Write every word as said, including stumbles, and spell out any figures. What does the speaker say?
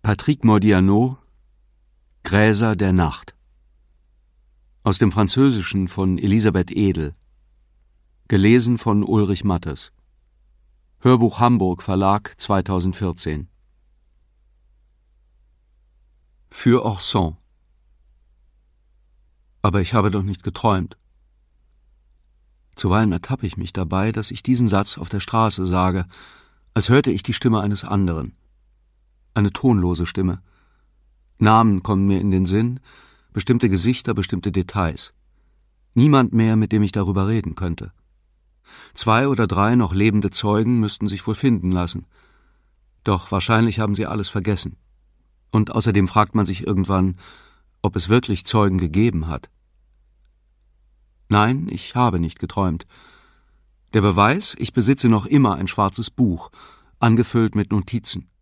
Patrick Modiano, Gräser der Nacht. Aus dem Französischen von Elisabeth Edel. Gelesen von Ulrich Mattes. Hörbuch Hamburg Verlag zweitausendvierzehn. Für Orson. Aber ich habe doch nicht geträumt. Zuweilen ertappe ich mich dabei, dass ich diesen Satz auf der Straße sage, als hörte ich die Stimme eines anderen. Eine tonlose Stimme. Namen kommen mir in den Sinn, bestimmte Gesichter, bestimmte Details. Niemand mehr, mit dem ich darüber reden könnte. Zwei oder drei noch lebende Zeugen müssten sich wohl finden lassen. Doch wahrscheinlich haben sie alles vergessen. Und außerdem fragt man sich irgendwann, ob es wirklich Zeugen gegeben hat. Nein, ich habe nicht geträumt. Der Beweis, ich besitze noch immer ein schwarzes Buch, angefüllt mit Notizen.